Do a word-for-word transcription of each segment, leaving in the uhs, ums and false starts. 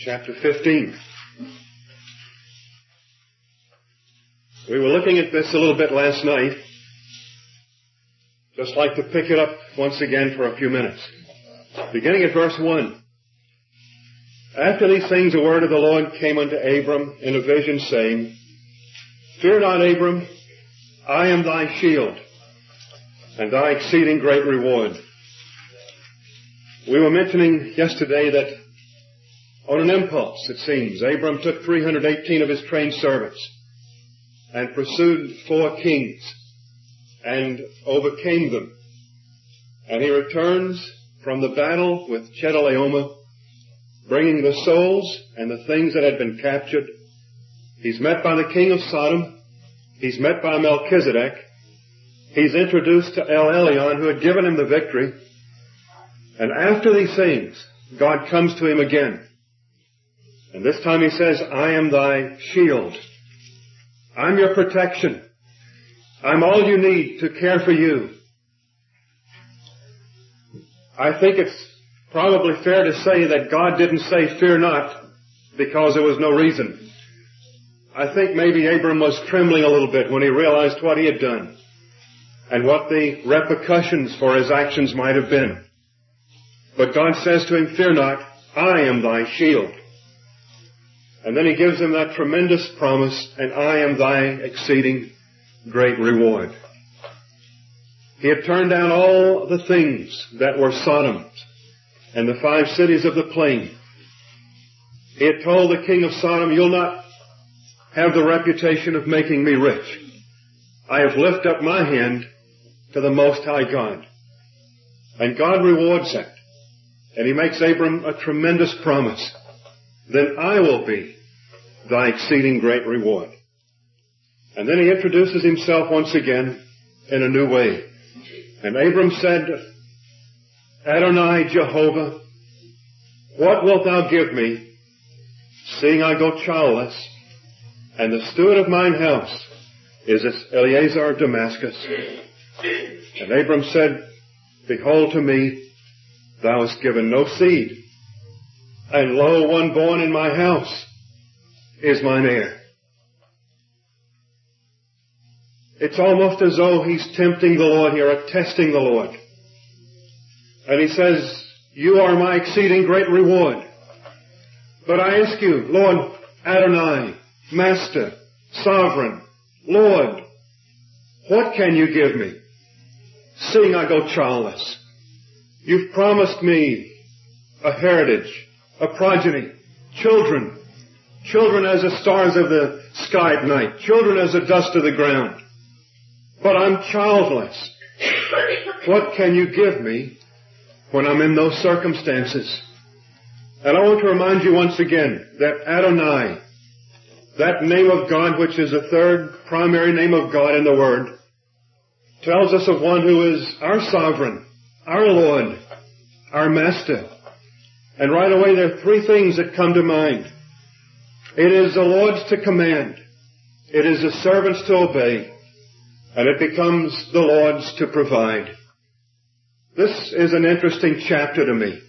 chapter fifteen. We were looking at this a little bit last night. Just like to pick it up once again for a few minutes. Beginning at verse one. After these things, a word of the Lord came unto Abram in a vision, saying, Fear not, Abram, I am thy shield, and thy exceeding great reward. We were mentioning yesterday that on an impulse, it seems, Abram took three hundred eighteen of his trained servants and pursued four kings and overcame them. And he returns from the battle with Chedorlaomer, bringing the souls and the things that had been captured. He's met by the king of Sodom. He's met by Melchizedek. He's introduced to El Elyon, who had given him the victory. And after these things, God comes to him again. And this time he says, I am thy shield. I'm your protection. I'm all you need to care for you. I think it's probably fair to say that God didn't say, fear not, because there was no reason. I think maybe Abram was trembling a little bit when he realized what he had done and what the repercussions for his actions might have been. But God says to him, fear not, I am thy shield. And then he gives him that tremendous promise, and I am thy exceeding great reward. He had turned down all the things that were Sodom's and the five cities of the plain. He had told the king of Sodom, you'll not have the reputation of making me rich. I have lifted up my hand to the Most High God. And God rewards that. And he makes Abram a tremendous promise. Then I will be thy exceeding great reward. And then he introduces himself once again in a new way. And Abram said, Adonai Jehovah, what wilt thou give me, seeing I go childless, and the steward of mine house is Eliezer of Damascus? And Abram said, Behold to me, thou hast given no seed, and lo, one born in my house is mine heir. It's almost as though he's tempting the Lord here, or testing the Lord. And he says, you are my exceeding great reward. But I ask you, Lord Adonai, Master, Sovereign, Lord, what can you give me, seeing I go childless? You've promised me a heritage, a progeny, children, children as the stars of the sky at night, children as the dust of the ground. But I'm childless. What can you give me when I'm in those circumstances? And I want to remind you once again that Adonai, that name of God, which is the third primary name of God in the Word, tells us of one who is our sovereign, our Lord, our Master. And right away there are three things that come to mind. It is the Lord's to command. It is the servant's to obey. And it becomes the Lord's to provide. This is an interesting chapter to me.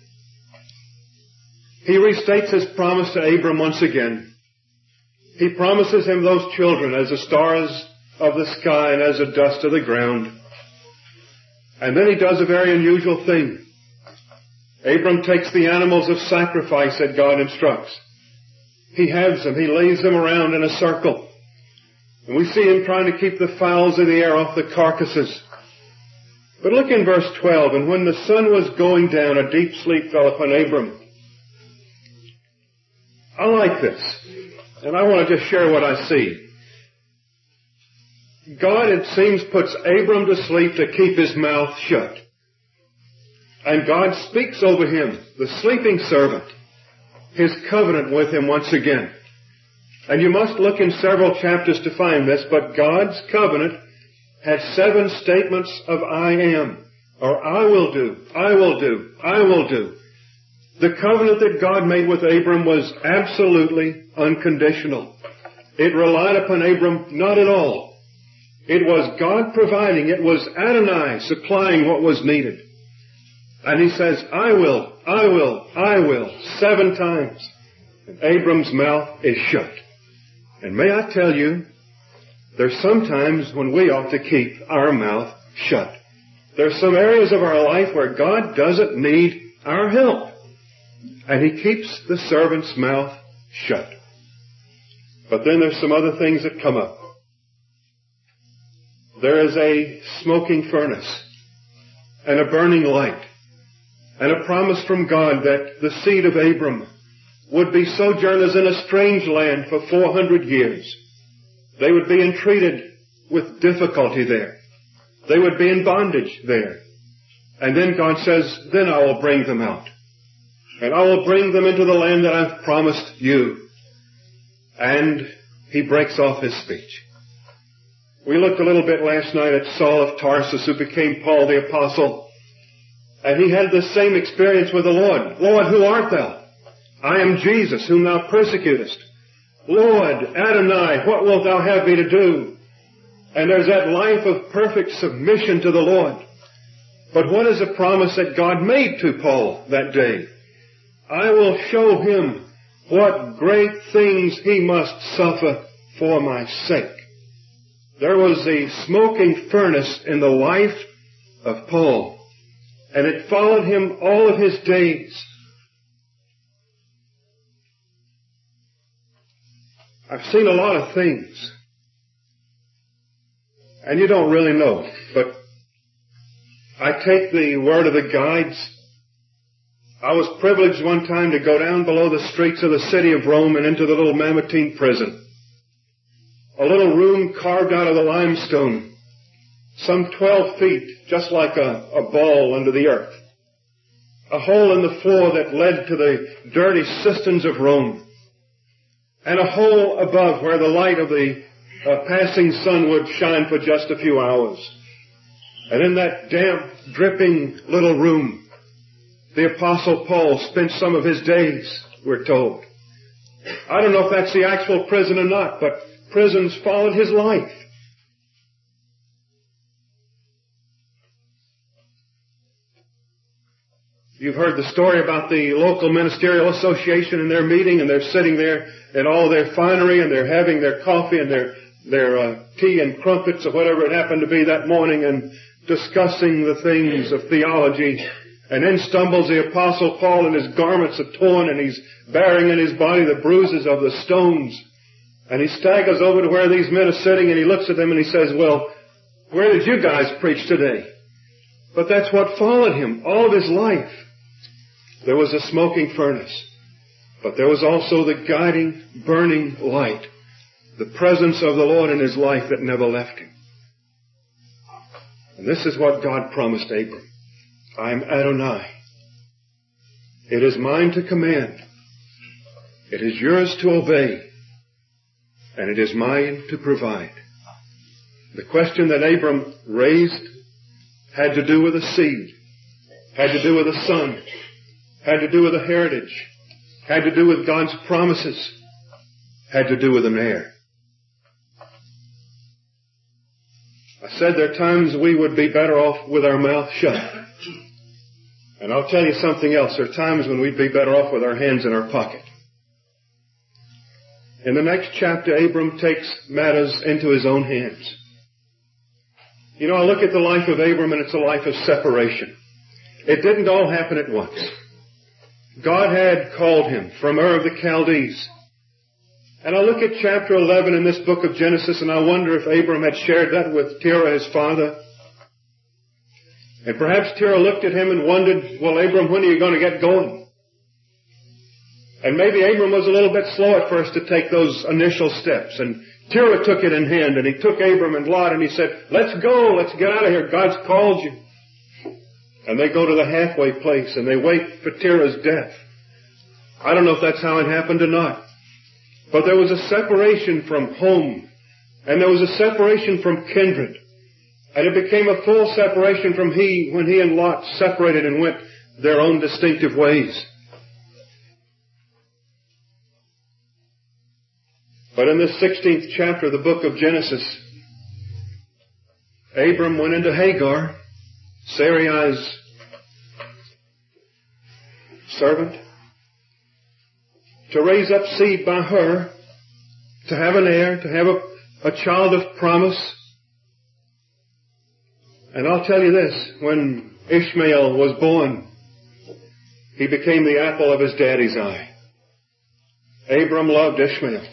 He restates his promise to Abram once again. He promises him those children as the stars of the sky and as the dust of the ground. And then he does a very unusual thing. Abram takes the animals of sacrifice that God instructs. He halves them. He lays them around in a circle. And we see him trying to keep the fowls of the air off the carcasses. But look in verse twelve. And when the sun was going down, a deep sleep fell upon Abram. I like this. And I want to just share what I see. God, it seems, puts Abram to sleep to keep his mouth shut. And God speaks over him, the sleeping servant, his covenant with him once again. And you must look in several chapters to find this, but God's covenant had seven statements of I am, or I will do, I will do, I will do. The covenant that God made with Abram was absolutely unconditional. It relied upon Abram not at all. It was God providing. It was Adonai supplying what was needed. And he says, I will, I will, I will, seven times. And Abram's mouth is shut. And may I tell you, there's sometimes when we ought to keep our mouth shut. There's some areas of our life where God doesn't need our help. And He keeps the servant's mouth shut. But then there's some other things that come up. There is a smoking furnace and a burning light and a promise from God that the seed of Abram would be sojourners in a strange land for four hundred years. They would be entreated with difficulty there. They would be in bondage there. And then God says, then I will bring them out. And I will bring them into the land that I've promised you. And He breaks off His speech. We looked a little bit last night at Saul of Tarsus, who became Paul the Apostle. And he had the same experience with the Lord. Lord, who art thou? I am Jesus, whom thou persecutest. Lord, Adonai, what wilt thou have me to do? And there's that life of perfect submission to the Lord. But what is the promise that God made to Paul that day? I will show him what great things he must suffer for my sake. There was a smoking furnace in the life of Paul, and it followed him all of his days. I've seen a lot of things, and you don't really know, but I take the word of the guides. I was privileged one time to go down below the streets of the city of Rome and into the little Mamertine prison. A little room carved out of the limestone, some twelve feet, just like a, a ball under the earth. A hole in the floor that led to the dirty cisterns of Rome. And a hole above where the light of the uh, passing sun would shine for just a few hours. And in that damp, dripping little room, the Apostle Paul spent some of his days, we're told. I don't know if that's the actual prison or not, but prisons followed his life. You've heard the story about the local ministerial association and their meeting, and they're sitting there in all their finery, and they're having their coffee and their their uh, tea and crumpets or whatever it happened to be that morning, and discussing the things of theology. And then stumbles the Apostle Paul, and his garments are torn, and he's bearing in his body the bruises of the stones. And he staggers over to where these men are sitting, and he looks at them and he says, well, where did you guys preach today? But that's what followed him all of his life. There was a smoking furnace, but there was also the guiding, burning light, the presence of the Lord in his life that never left him. And this is what God promised Abram. I am Adonai. It is mine to command. It is yours to obey. And it is mine to provide. The question that Abram raised had to do with a seed, had to do with a son, had to do with a heritage, had to do with God's promises, had to do with an heir. I said there are times we would be better off with our mouth shut. And I'll tell you something else. There are times when we'd be better off with our hands in our pocket. In the next chapter, Abram takes matters into his own hands. You know, I look at the life of Abram, and it's a life of separation. It didn't all happen at once. God had called him from Ur of the Chaldees. And I look at chapter eleven in this book of Genesis, and I wonder if Abram had shared that with Terah, his father. And perhaps Terah looked at him and wondered, well, Abram, when are you going to get going? And maybe Abram was a little bit slow at first to take those initial steps. And Terah took it in hand, and he took Abram and Lot, and he said, let's go, let's get out of here, God's called you. And they go to the halfway place, and they wait for Terah's death. I don't know if that's how it happened or not. But there was a separation from home, and there was a separation from kindred. And it became a full separation from he, when he and Lot separated and went their own distinctive ways. But in this sixteenth chapter of the book of Genesis, Abram went into Hagar, Sarai's servant, to raise up seed by her, to have an heir, to have a, a child of promise. And I'll tell you this, when Ishmael was born, he became the apple of his daddy's eye. Abram loved Ishmael.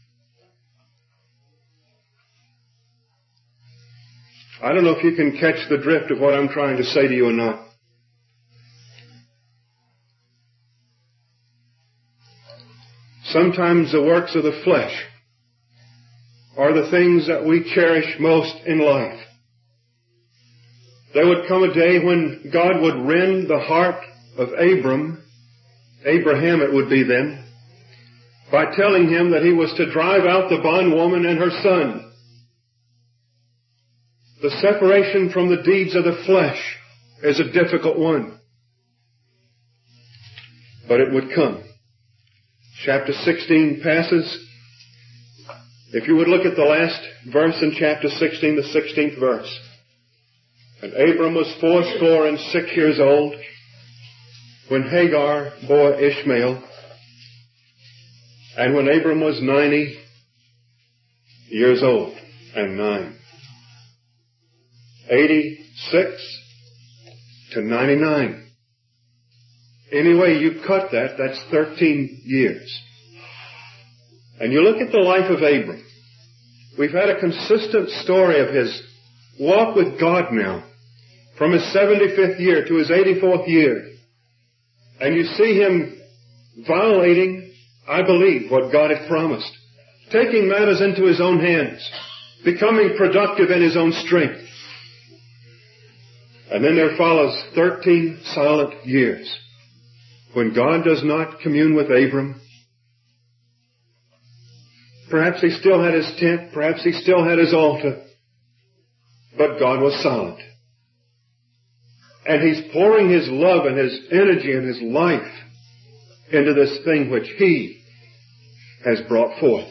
I don't know if you can catch the drift of what I'm trying to say to you or not. Sometimes the works of the flesh are the things that we cherish most in life. There would come a day when God would rend the heart of Abram, Abraham it would be then, by telling him that he was to drive out the bondwoman and her son. The separation from the deeds of the flesh is a difficult one. But it would come. Chapter sixteen passes. If you would look at the last verse in chapter sixteen, the sixteenth verse. And Abram was fourscore and six years old when Hagar bore Ishmael, and when Abram was ninety years old and nine. eighty-six to ninety-nine. Any way you cut that, that's thirteen years. And you look at the life of Abram. We've had a consistent story of his walk with God now, from his seventy-fifth year to his eighty-fourth year. And you see him violating, I believe, what God had promised. Taking matters into his own hands. Becoming productive in his own strength. And then there follows thirteen silent years when God does not commune with Abram. Perhaps he still had his tent, perhaps he still had his altar, but God was silent. And he's pouring his love and his energy and his life into this thing which he has brought forth.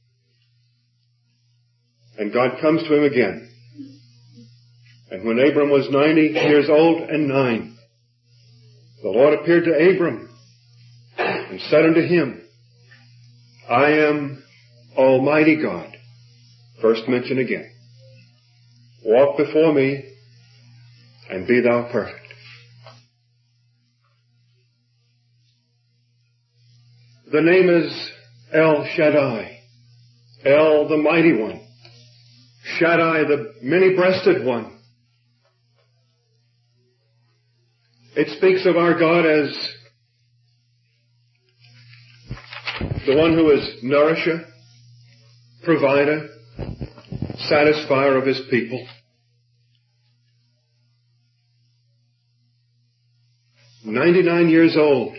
And God comes to him again. And when Abram was ninety years old and nine, the Lord appeared to Abram and said unto him, I am Almighty God. First mention again. Walk before me and be thou perfect. The name is El Shaddai. El, the mighty one. Shaddai, the many-breasted one. It speaks of our God as the one who is nourisher, provider, satisfier of his people. ninety-nine years old.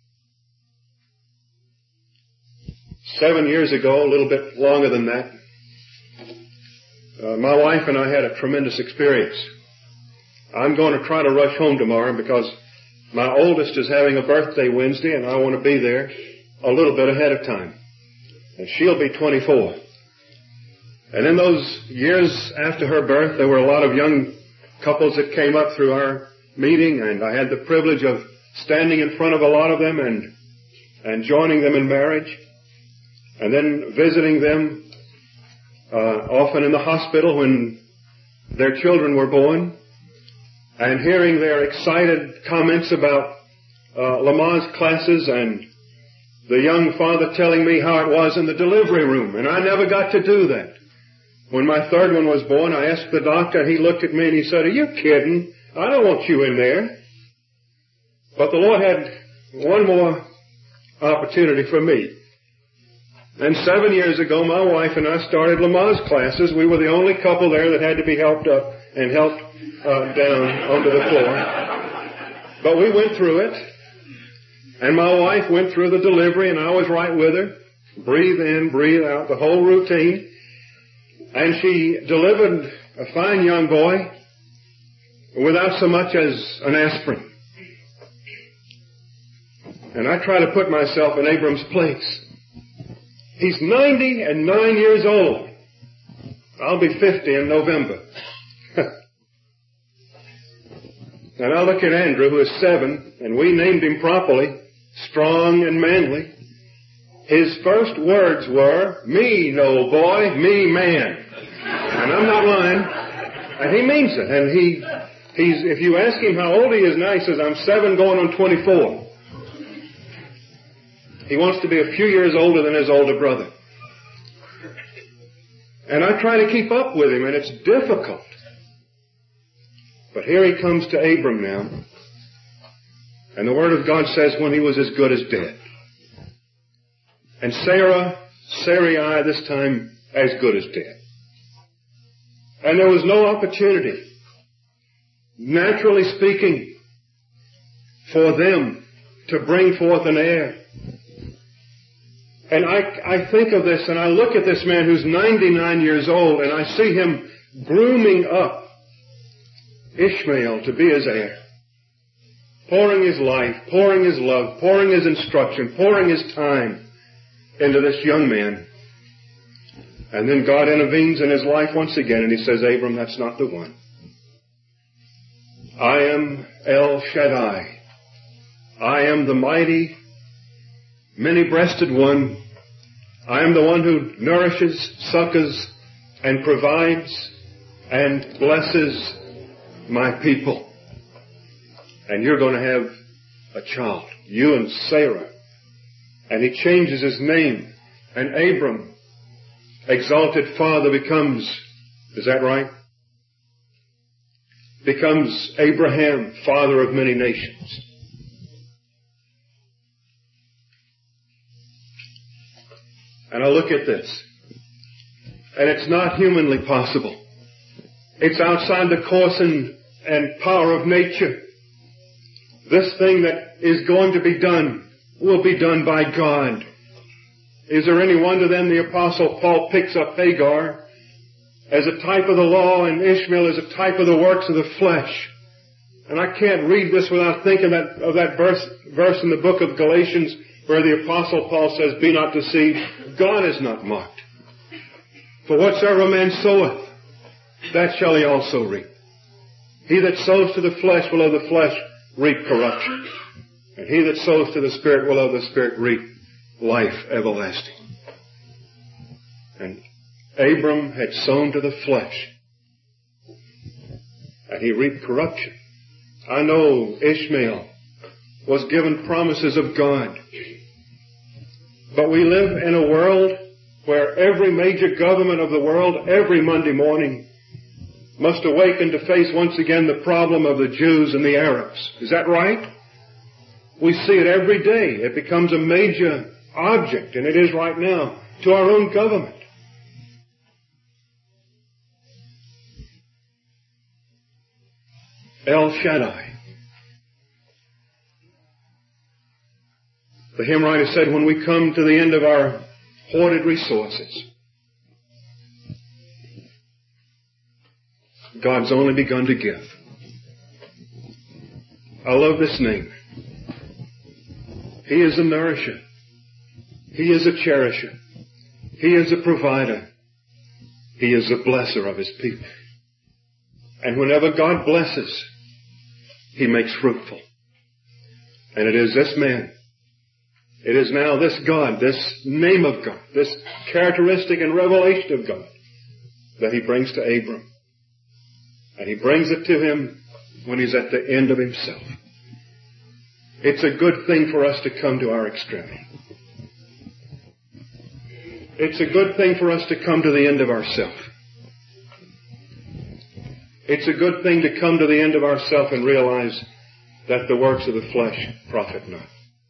Seven years ago, a little bit longer than that, uh, my wife and I had a tremendous experience. I'm going to try to rush home tomorrow because my oldest is having a birthday Wednesday and I want to be there a little bit ahead of time. And she'll be twenty-four. And in those years after her birth, there were a lot of young couples that came up through our meeting, and I had the privilege of standing in front of a lot of them and and joining them in marriage, and then visiting them uh, often in the hospital when their children were born, and hearing their excited comments about uh, Lamaze classes, and the young father telling me how it was in the delivery room, and I never got to do that. When my third one was born, I asked the doctor, and he looked at me and he said, are you kidding? I don't want you in there. But the Lord had one more opportunity for me. And seven years ago, my wife and I started Lamaze classes. We were the only couple there that had to be helped up and helped uh, down onto the floor. But we went through it. And my wife went through the delivery, and I was right with her. Breathe in, breathe out, the whole routine. And she delivered a fine young boy without so much as an aspirin. And I try to put myself in Abram's place. He's ninety and nine years old. I'll be fifty in November. And I look at Andrew, who is seven, and we named him properly, strong and manly. his first words were, "Me no boy, me man." And I'm not lying. And he means it. And he, he's, if you ask him how old he is now, he says, "I'm seven going on twenty-four. He wants to be a few years older than his older brother. And I try to keep up with him, and it's difficult. But here he comes to Abram now. And the Word of God says when he was as good as dead. And Sarah, Sarai this time, as good as dead. And there was no opportunity, naturally speaking, for them to bring forth an heir. And I, I think of this and I look at this man who's ninety-nine years old and I see him grooming up Ishmael to be his heir. Pouring his life, pouring his love, pouring his instruction, pouring his time into this young man. And then God intervenes in his life once again and he says, "Abram, that's not the one. I am El Shaddai. I am the mighty, many-breasted one. I am the one who nourishes, succors, and provides and blesses my people. And you're going to have a child, you and Sarah." And he changes his name. And Abram, exalted father, becomes, is that right? Becomes Abraham, father of many nations. And I look at this, and it's not humanly possible. It's outside the course and, and power of nature. This thing that is going to be done will be done by God. Is there any wonder then the Apostle Paul picks up Hagar as a type of the law and Ishmael as a type of the works of the flesh? And I can't read this without thinking that, of that verse, verse in the book of Galatians where the Apostle Paul says, "Be not deceived, God is not mocked. For whatsoever a man soweth, that shall he also reap. He that sows to the flesh will of the flesh reap corruption. And he that sows to the Spirit will of the Spirit reap life everlasting." And Abram had sown to the flesh, and he reaped corruption. I know Ishmael was given promises of God. But we live in a world where every major government of the world, every Monday morning, must awaken to face once again the problem of the Jews and the Arabs. Is that right? We see it every day. It becomes a major object, and it is right now, to our own government. El Shaddai. The hymn writer said, when we come to the end of our hoarded resources, God's only begun to give. I love this name. He is a nourisher. He is a cherisher. He is a provider. He is a blesser of His people. And whenever God blesses, He makes fruitful. And it is this man, it is now this God, this name of God, this characteristic and revelation of God that He brings to Abram. And He brings it to him when he's at the end of himself. It's a good thing for us to come to our extremity. It's a good thing for us to come to the end of ourself. It's a good thing to come to the end of ourself and realize that the works of the flesh profit not.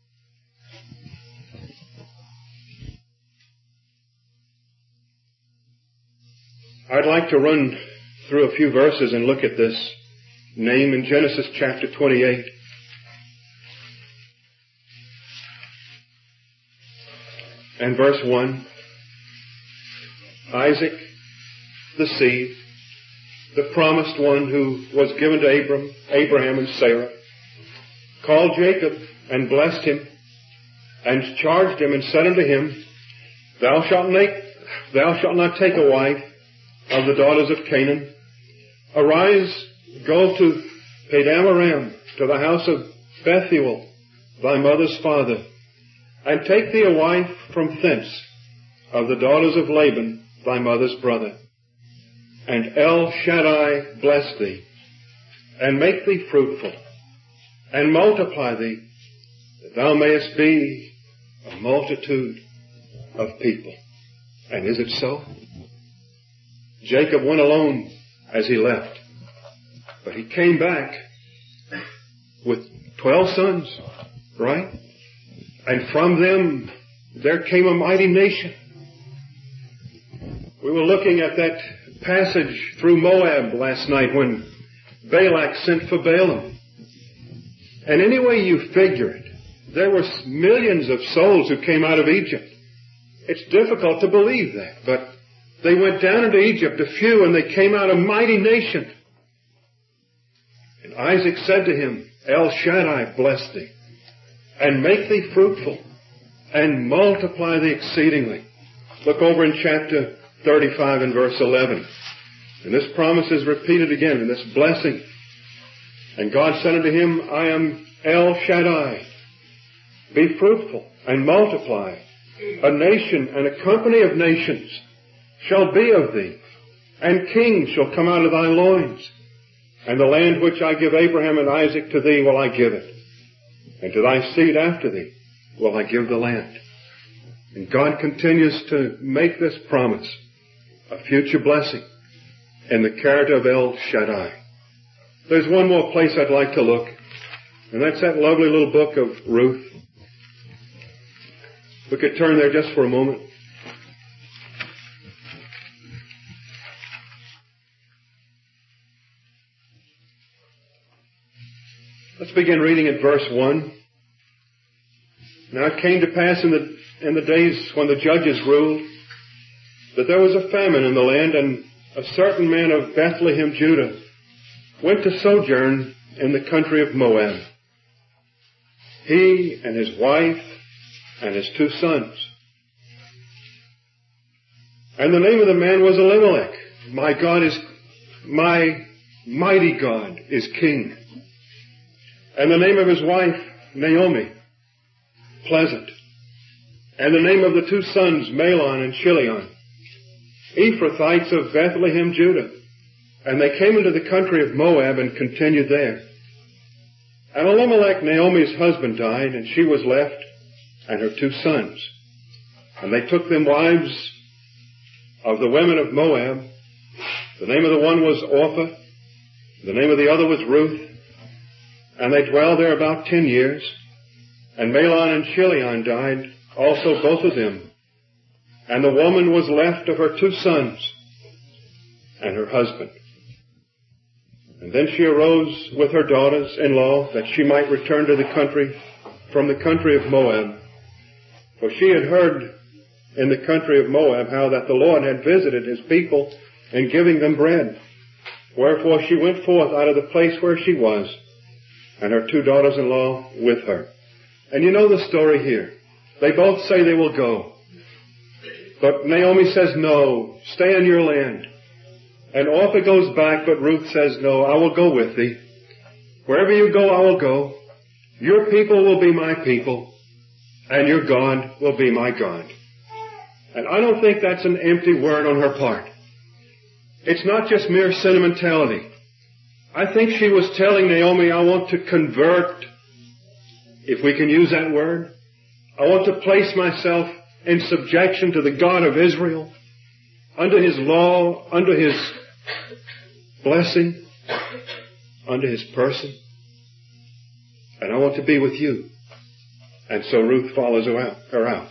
I'd like to run through a few verses and look at this name in Genesis chapter twenty-eight. And verse one. Isaac, the seed, the promised one who was given to Abram, Abraham and Sarah, called Jacob and blessed him and charged him and said unto him, Thou shalt make, thou shalt not take a wife of the daughters of Canaan. Arise, go to Padan Aram, to the house of Bethuel, thy mother's father, and take thee a wife from thence of the daughters of Laban, thy mother's brother. And El Shaddai bless thee, and make thee fruitful, and multiply thee, that thou mayest be a multitude of people. And is it so? Jacob went alone as he left, but he came back with twelve sons, right? And from them there came a mighty nation. We were looking at that passage through Moab last night when Balak sent for Balaam. And any way you figure it, there were millions of souls who came out of Egypt. It's difficult to believe that, but they went down into Egypt, a few, and they came out a mighty nation. And Isaac said to him, El Shaddai bless thee, and make thee fruitful, and multiply thee exceedingly. Look over in chapter thirty-five and verse eleven. And this promise is repeated again in this blessing. And God said unto him, I am El Shaddai. Be fruitful and multiply. A nation and a company of nations shall be of thee, and kings shall come out of thy loins. And the land which I give Abraham and Isaac to thee will I give it, and to thy seed after thee will I give the land. And God continues to make this promise, a future blessing, in the character of El Shaddai. There's one more place I'd like to look, and that's that lovely little book of Ruth. We could turn there just for a moment. Let's begin reading at verse one. Now it came to pass in the, in the days when the judges ruled that there was a famine in the land, and a certain man of Bethlehem, Judah, went to sojourn in the country of Moab. He and his wife and his two sons. And the name of the man was Elimelech. My God is, my mighty God is king. And the name of his wife, Naomi, pleasant. And the name of the two sons, Mahlon and Chilion, Ephrathites of Bethlehem, Judah. And they came into the country of Moab and continued there. And Elimelech, Naomi's husband, died, and she was left, and her two sons. And they took them wives of the women of Moab. The name of the one was Orpah. The name of the other was Ruth. And they dwelled there about ten years. And Mahlon and Chilion died, also both of them. And the woman was left of her two sons and her husband. And then she arose with her daughters-in-law that she might return to the country, from the country of Moab. For she had heard in the country of Moab how that the Lord had visited his people in giving them bread. Wherefore she went forth out of the place where she was, and her two daughters-in-law with her. And you know the story here. They both say they will go. But Naomi says, no, stay in your land. And Orpah goes back, but Ruth says, no, I will go with thee. Wherever you go, I will go. Your people will be my people, and your God will be my God. And I don't think that's an empty word on her part. It's not just mere sentimentality. I think she was telling Naomi, I want to convert, if we can use that word. I want to place myself in subjection to the God of Israel, under his law, under his blessing, under his person. And I want to be with you. And so Ruth follows her out. Her out.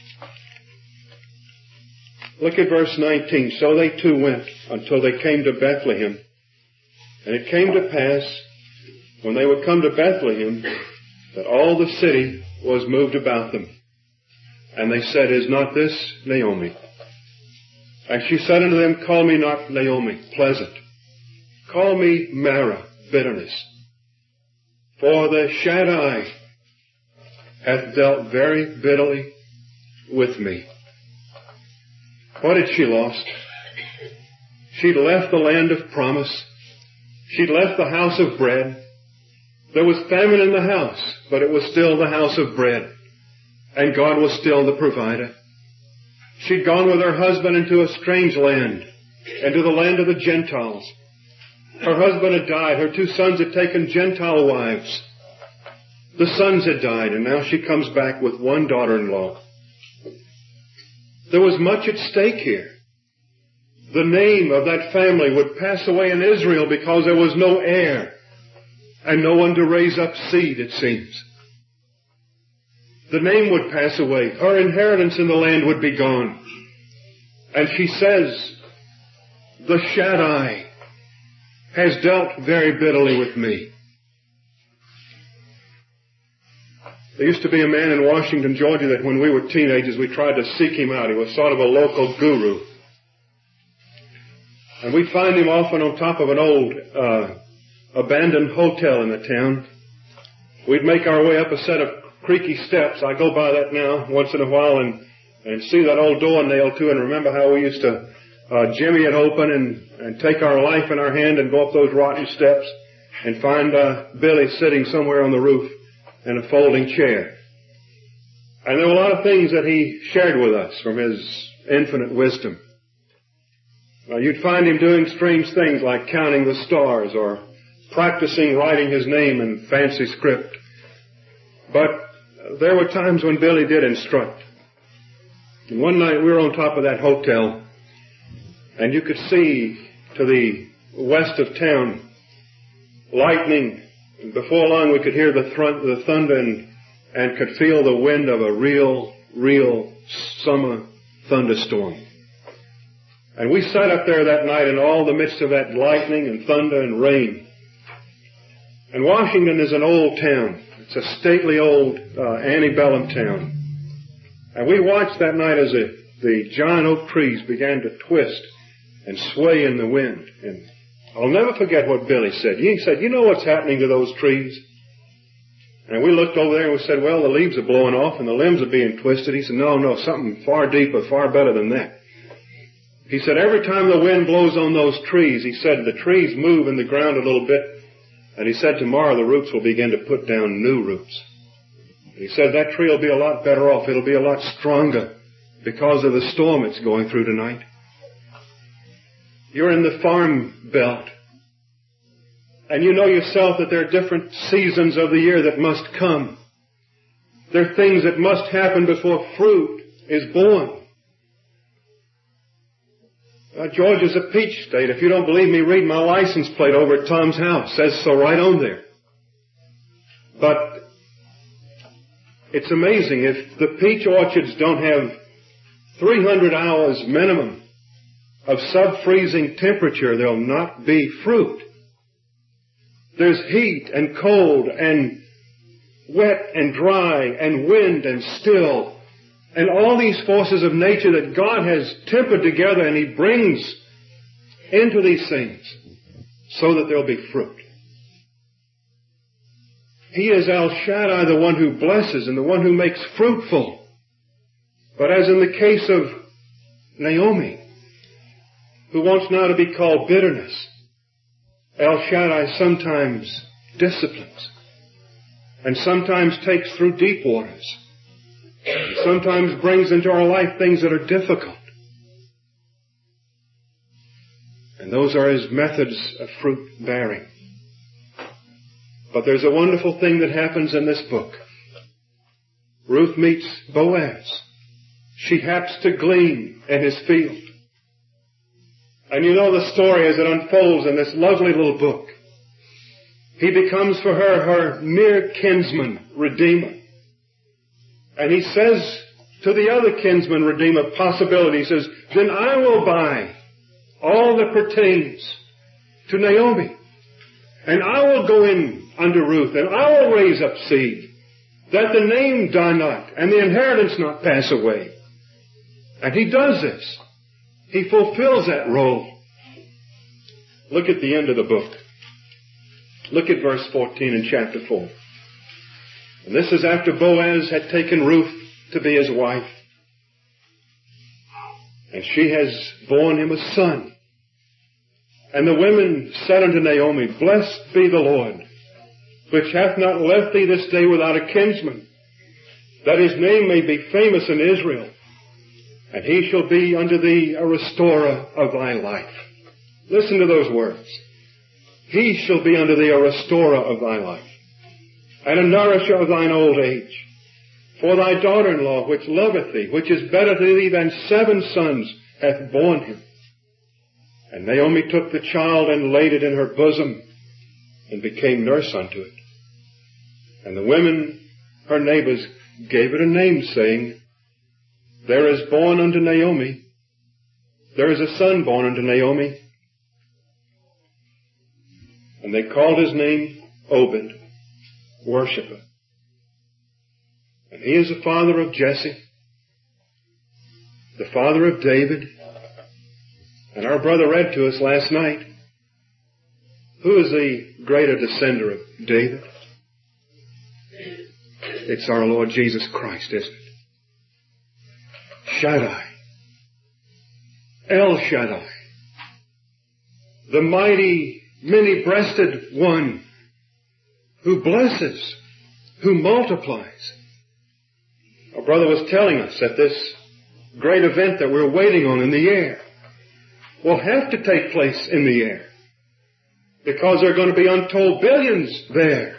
Look at verse nineteen. So they two went until they came to Bethlehem. And it came to pass, when they would come to Bethlehem, that all the city was moved about them. And they said, is not this Naomi? And she said unto them, call me not Naomi, pleasant. Call me Mara, bitterness. For the Shaddai hath dealt very bitterly with me. What had she lost? She'd left the land of promise. She'd left the house of bread. There was famine in the house, but it was still the house of bread. and God was still the provider. She'd gone with her husband into a strange land, into the land of the Gentiles. Her husband had died. Her two sons had taken Gentile wives. The sons had died, and now she comes back with one daughter-in-law. There was much at stake here. The name of that family would pass away in Israel because there was no heir and no one to raise up seed, it seems. The name would pass away. Her inheritance in the land would be gone. And she says, the Shaddai has dealt very bitterly with me. There used to be a man in Washington, Georgia, that when we were teenagers, we tried to seek him out. He was sort of a local guru. And we'd find him often on top of an old uh, abandoned hotel in the town. We'd make our way up a set of creaky steps. I go by that now once in a while and, and see that old door nailed to, and remember how we used to uh, jimmy it open and, and take our life in our hand and go up those rotten steps and find uh, Billy sitting somewhere on the roof in a folding chair. And there were a lot of things that he shared with us from his infinite wisdom. Uh, you'd find him doing strange things like counting the stars or practicing writing his name in fancy script. But there were times when Billy did instruct. And one night we were on top of that hotel, and you could see to the west of town lightning. And before long we could hear the, thr- the thunder and, and could feel the wind of a real, real summer thunderstorm. And we sat up there that night in all the midst of that lightning and thunder and rain. And Washington is an old town. It's a stately old uh, antebellum town. And we watched that night as the, the giant oak trees began to twist and sway in the wind. And I'll never forget what Billy said. He said, you know what's happening to those trees? And we looked over there and we said, well, the leaves are blowing off and the limbs are being twisted. He said, no, no, something far deeper, far better than that. He said, every time the wind blows on those trees, he said, the trees move in the ground a little bit. And he said, tomorrow the roots will begin to put down new roots. And he said, that tree will be a lot better off. It'll be a lot stronger because of the storm it's going through tonight. You're in the farm belt. And you know yourself that there are different seasons of the year that must come. There are things that must happen before fruit is born. Uh, Georgia's a peach state. If you don't believe me, read my license plate over at Tom's house. It says so right on there. But it's amazing. If the peach orchards don't have three hundred hours minimum of sub-freezing temperature, there'll not be fruit. There's heat and cold and wet and dry and wind and still. And all these forces of nature that God has tempered together, and He brings into these things so that there'll be fruit. He is El Shaddai, the one who blesses and the one who makes fruitful. But as in the case of Naomi, who wants now to be called bitterness, El Shaddai sometimes disciplines and sometimes takes through deep waters. Sometimes brings into our life things that are difficult. And those are His methods of fruit bearing. But there's a wonderful thing that happens in this book. Ruth meets Boaz. She haps to glean in his field. And you know the story as it unfolds in this lovely little book. He becomes for her her mere kinsman, redeemer. And he says to the other kinsman redeemer possibility, he says, then I will buy all that pertains to Naomi. And I will go in under Ruth, and I will raise up seed, that the name die not, and the inheritance not pass away. And he does this. He fulfills that role. Look at the end of the book. Look at verse fourteen in chapter four. And this is after Boaz had taken Ruth to be his wife. And she has borne him a son. And the women said unto Naomi, blessed be the Lord, which hath not left thee this day without a kinsman, that his name may be famous in Israel. And he shall be unto thee a restorer of thy life. Listen to those words. He shall be unto thee a restorer of thy life, and a nourisher of thine old age. For thy daughter-in-law, which loveth thee, which is better to thee than seven sons, hath borne him. And Naomi took the child and laid it in her bosom, and became nurse unto it. And the women, her neighbors, gave it a name, saying, There is born unto Naomi, there is a son born unto Naomi. And they called his name Obed, worshipper. And he is the father of Jesse, the father of David. And our brother read to us last night, who is the greater descender of David? It's our Lord Jesus Christ, isn't it? Shaddai, El Shaddai, the mighty, many-breasted one who blesses, who multiplies. Our brother was telling us that this great event that we're waiting on in the air will have to take place in the air, because there are going to be untold billions there.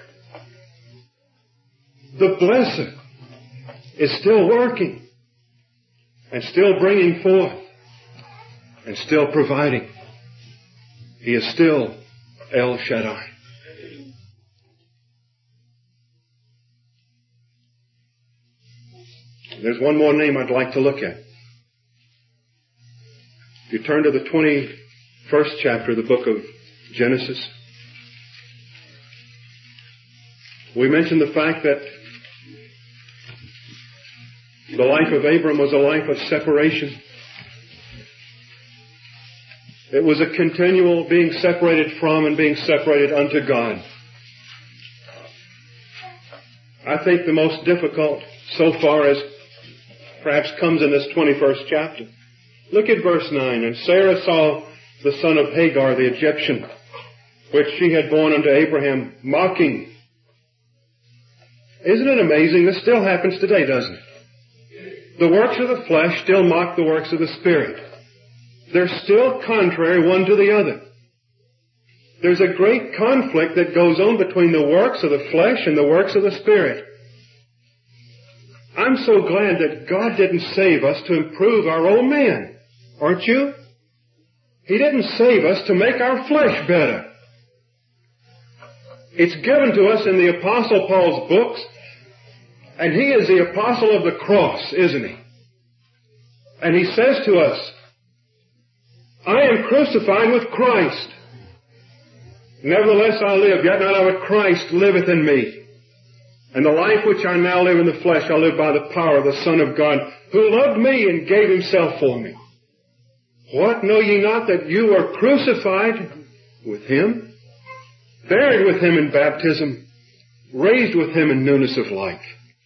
The Blesser is still working and still bringing forth and still providing. He is still El Shaddai. There's one more name I'd like to look at. If you turn to the twenty-first chapter of the book of Genesis, we mentioned the fact that the life of Abram was a life of separation. It was a continual being separated from and being separated unto God. I think the most difficult so far is perhaps comes in this twenty-first chapter. Look at verse nine. And Sarah saw the son of Hagar, the Egyptian, which she had borne unto Abraham, mocking. Isn't it amazing? This still happens today, doesn't it? The works of the flesh still mock the works of the Spirit. They're still contrary one to the other. There's a great conflict that goes on between the works of the flesh and the works of the Spirit. I'm so glad that God didn't save us to improve our old man, aren't you? He didn't save us to make our flesh better. It's given to us in the Apostle Paul's books, and he is the apostle of the cross, isn't he? And he says to us, I am crucified with Christ. Nevertheless I live, yet not I, but Christ liveth in me. And the life which I now live in the flesh, I live by the power of the Son of God, who loved me and gave himself for me. What, know ye not that you are crucified with him, buried with him in baptism, raised with him in newness of life?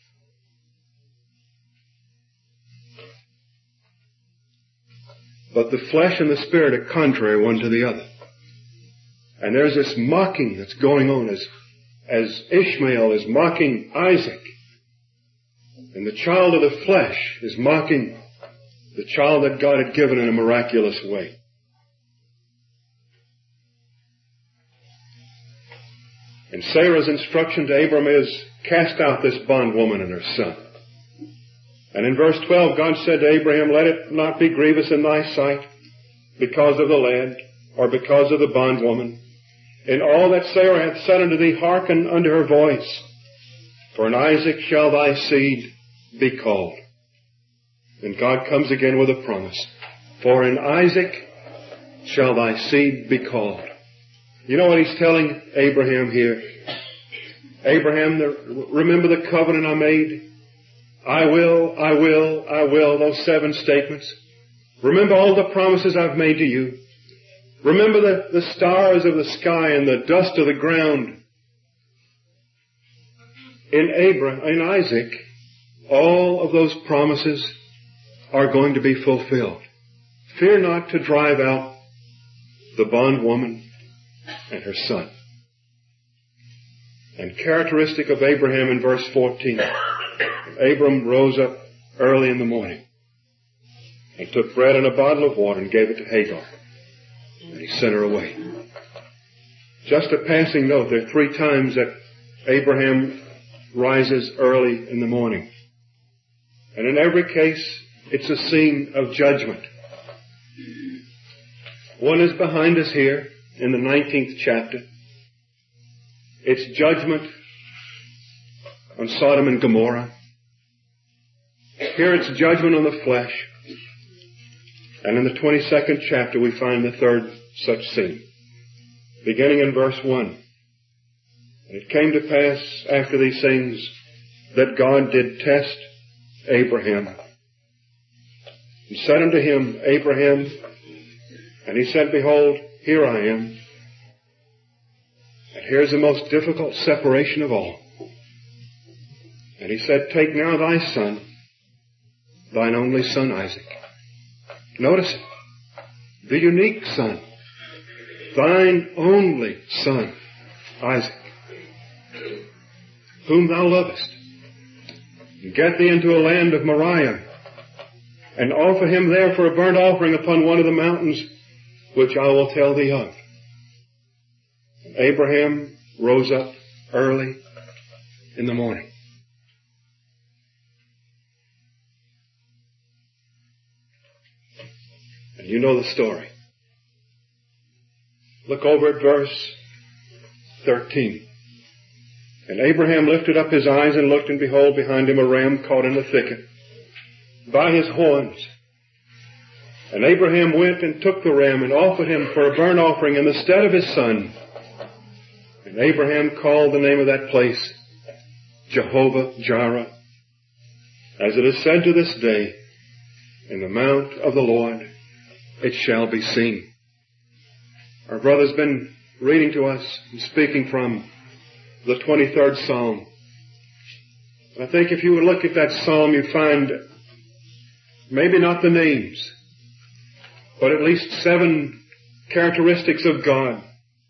But the flesh and the Spirit are contrary one to the other. And there's this mocking that's going on as, as Ishmael is mocking Isaac. And the child of the flesh is mocking the child that God had given in a miraculous way. And Sarah's instruction to Abram is, cast out this bondwoman and her son. And in verse twelve, God said to Abraham, let it not be grievous in thy sight because of the lad, or because of the bondwoman. In all that Sarah hath said unto thee, hearken unto her voice. For in Isaac shall thy seed be called. And God comes again with a promise. For in Isaac shall thy seed be called. You know what he's telling Abraham here? Abraham, the, remember the covenant I made? I will, I will, I will, those seven statements. Remember all the promises I've made to you. Remember the, the stars of the sky and the dust of the ground. In Abraham, in Isaac, all of those promises are going to be fulfilled. Fear not to drive out the bondwoman and her son. And characteristic of Abraham in verse fourteen, Abram rose up early in the morning and took bread and a bottle of water and gave it to Hagar. And he sent her away. Just a passing note, there are three times that Abraham rises early in the morning. And in every case, it's a scene of judgment. One is behind us here in the nineteenth chapter. It's judgment on Sodom and Gomorrah. Here it's judgment on the flesh. And in the twenty-second chapter we find the third such scene. Beginning in verse one. And it came to pass after these things that God did test Abraham. And said unto him, Abraham, and he said, Behold, here I am. And here's the most difficult separation of all. And he said, Take now thy son, thine only son Isaac. Notice it. The unique son. Thine only son, Isaac, whom thou lovest. And get thee into a land of Moriah, and offer him there for a burnt offering upon one of the mountains, which I will tell thee of. And Abraham rose up early in the morning. And you know the story. Look over at verse thirteen. And Abraham lifted up his eyes and looked, and behold, behind him a ram caught in the thicket by his horns. And Abraham went and took the ram and offered him for a burnt offering in the stead of his son. And Abraham called the name of that place Jehovah Jireh, as it is said to this day, in the mount of the Lord it shall be seen. Our brother's been reading to us and speaking from the twenty-third Psalm. I think if you would look at that Psalm, you'd find maybe not the names, but at least seven characteristics of God,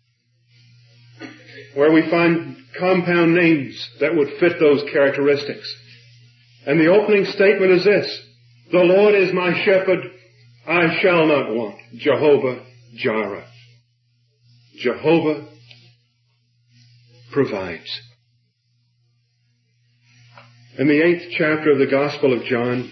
where we find compound names that would fit those characteristics. And the opening statement is this: The Lord is my shepherd, I shall not want. Jehovah Jireh. Jehovah provides. In the eighth chapter of the Gospel of John,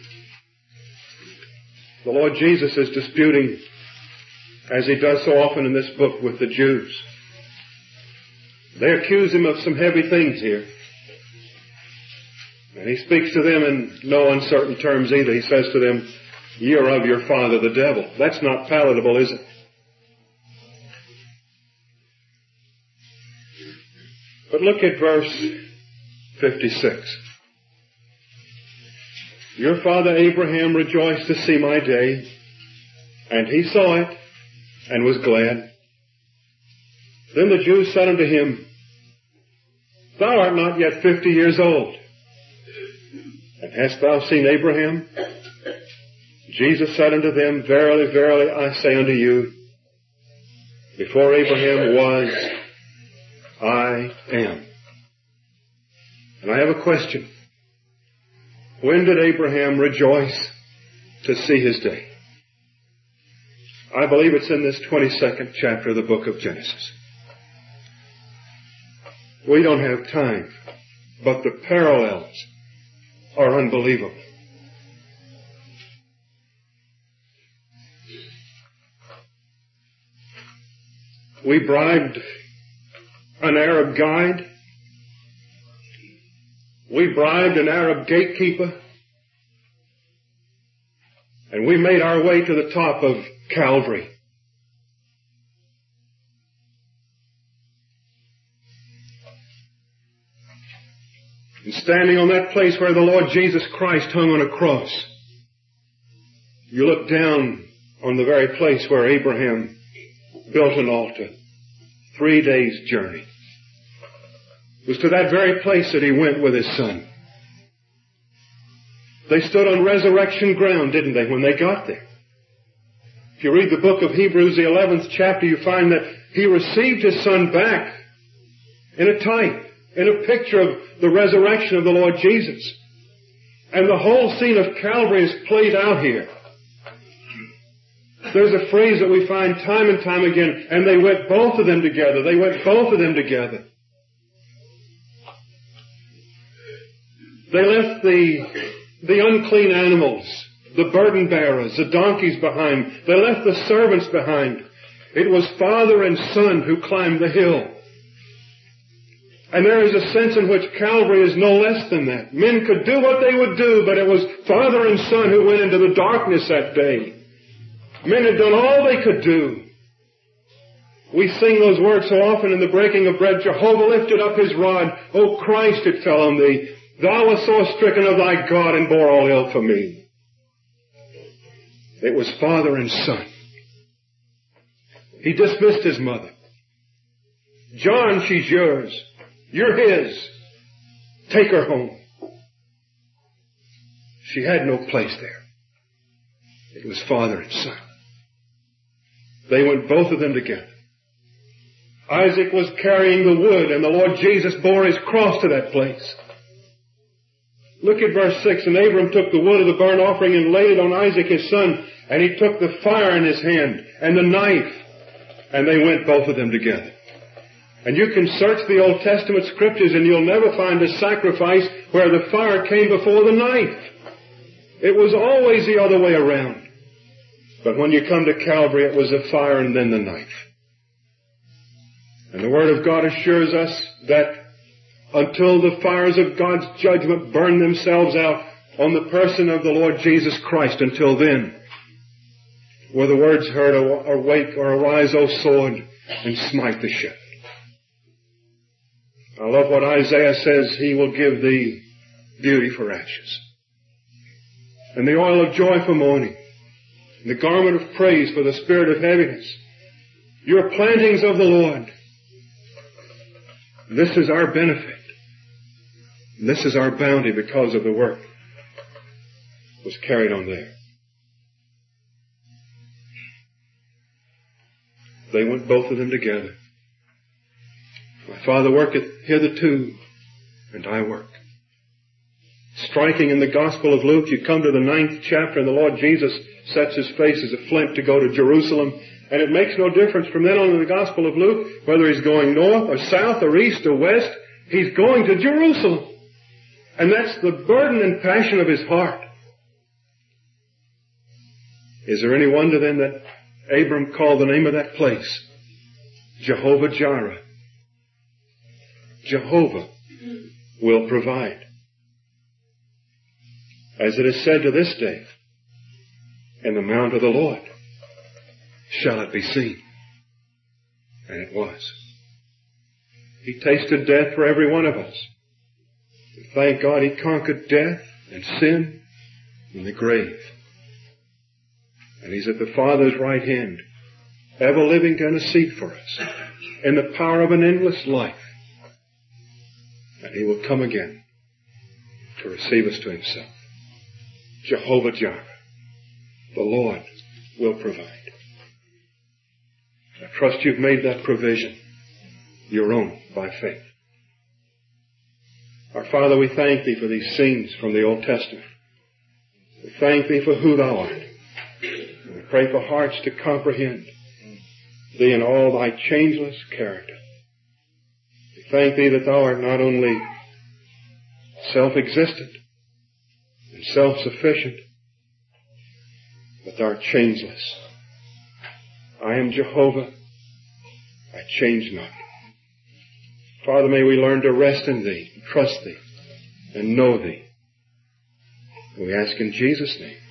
the Lord Jesus is disputing, as he does so often in this book, with the Jews. They accuse him of some heavy things here. And he speaks to them in no uncertain terms either. He says to them, Ye are of your father the devil. That's not palatable, is it? But look at verse fifty-six. Your father Abraham rejoiced to see my day, and he saw it, and was glad. Then the Jews said unto him, Thou art not yet fifty years old, and hast thou seen Abraham? Jesus said unto them, Verily, verily, I say unto you, before Abraham was, I am. And I have a question. When did Abraham rejoice to see his day? I believe it's in this twenty-second chapter of the book of Genesis. We don't have time, but the parallels are unbelievable. We bribed an Arab guide. We bribed an Arab gatekeeper. And we made our way to the top of Calvary. And standing on that place where the Lord Jesus Christ hung on a cross, you look down on the very place where Abraham built an altar. Three days' journey. It was to that very place that he went with his son. They stood on resurrection ground, didn't they, when they got there? If you read the book of Hebrews, the eleventh chapter, you find that he received his son back in a type, in a picture of the resurrection of the Lord Jesus. And the whole scene of Calvary is played out here. There's a phrase that we find time and time again, and they went both of them together. They went both of them together. They left the, the unclean animals, the burden bearers, the donkeys behind. They left the servants behind. It was Father and Son who climbed the hill. And there is a sense in which Calvary is no less than that. Men could do what they would do, but it was Father and Son who went into the darkness that day. Men had done all they could do. We sing those words so often in the breaking of bread. Jehovah lifted up his rod. O Christ, it fell on thee. Thou wast sore stricken of thy God and bore all ill for me. It was Father and Son. He dismissed his mother. John, she's yours. You're his. Take her home. She had no place there. It was Father and Son. They went both of them together. Isaac was carrying the wood, and the Lord Jesus bore his cross to that place. Look at verse six. And Abram took the wood of the burnt offering and laid it on Isaac his son, and he took the fire in his hand and the knife, and they went both of them together. And you can search the Old Testament scriptures and you'll never find a sacrifice where the fire came before the knife. It was always the other way around. But when you come to Calvary, it was the fire and then the knife. And the Word of God assures us that until the fires of God's judgment burn themselves out on the person of the Lord Jesus Christ, until then, were the words heard, awake or arise, O sword, and smite the ship. I love what Isaiah says, he will give thee beauty for ashes, and the oil of joy for mourning, and the garment of praise for the spirit of heaviness. Your plantings of the Lord. This is our benefit. This is our bounty because of the work that was carried on there. They went both of them together. My Father worketh hitherto, and I work. Striking in the Gospel of Luke, you come to the ninth chapter, and the Lord Jesus sets his face as a flint to go to Jerusalem. And it makes no difference from then on in the Gospel of Luke, whether he's going north or south or east or west, he's going to Jerusalem. And that's the burden and passion of his heart. Is there any wonder then that Abram called the name of that place Jehovah Jireh? Jehovah will provide. As it is said to this day, in the mount of the Lord shall it be seen. And it was. He tasted death for every one of us. And thank God he conquered death and sin and the grave. And he's at the Father's right hand, ever living to intercede for us in the power of an endless life. And he will come again to receive us to himself. Jehovah Jireh, the Lord will provide. I trust you've made that provision your own by faith. Our Father, we thank thee for these scenes from the Old Testament. We thank thee for who thou art. And we pray for hearts to comprehend thee in all thy changeless character. We thank thee that thou art not only self-existent and self-sufficient, but thou art changeless. I am Jehovah. I change not. Father, may we learn to rest in thee, trust thee, and know thee. We ask in Jesus' name.